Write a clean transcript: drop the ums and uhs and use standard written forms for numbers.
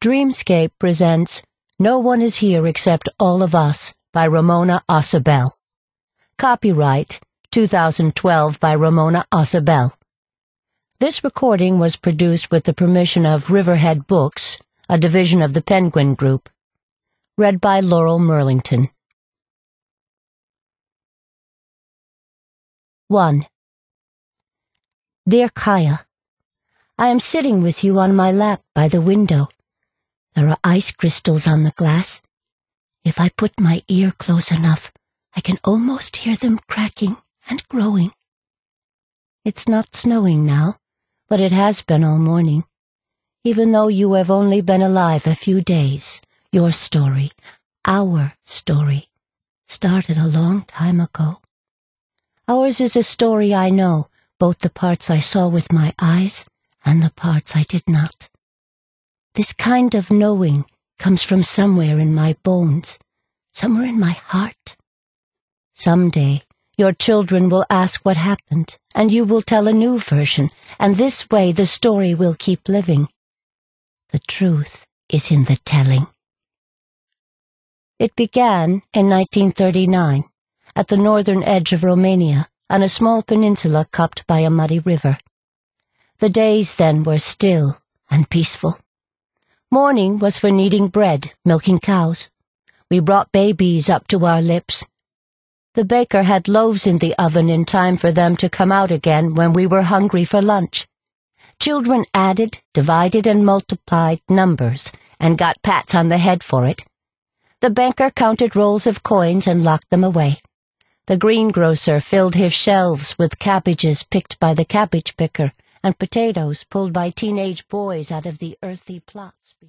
Dreamscape presents No One Is Here Except All of Us by Ramona Acebel. Copyright 2012 by Ramona Acebel. This recording was produced with the permission of Riverhead Books, a division of the Penguin Group. Read by Laurel Merlington. 1. Dear Kaya, I am sitting with you on my lap by the window. There are ice crystals on the glass. If I put my ear close enough, I can almost hear them cracking and growing. It's not snowing now, but it has been all morning. Even though you have only been alive a few days, your story, our story, started a long time ago. Ours is a story I know, both the parts I saw with my eyes and the parts I did not. This kind of knowing comes from somewhere in my bones, somewhere in my heart. Someday, your children will ask what happened, and you will tell a new version, and this way the story will keep living. The truth is in the telling. It began in 1939, at the northern edge of Romania, on a small peninsula cupped by a muddy river. The days then were still and peaceful. Morning was for kneading bread, milking cows. We brought babies up to our lips. The baker had loaves in the oven in time for them to come out again when we were hungry for lunch. Children added, divided, and multiplied numbers, and got pats on the head for it. The banker counted rolls of coins and locked them away. The greengrocer filled his shelves with cabbages picked by the cabbage picker and potatoes pulled by teenage boys out of the earthy plots.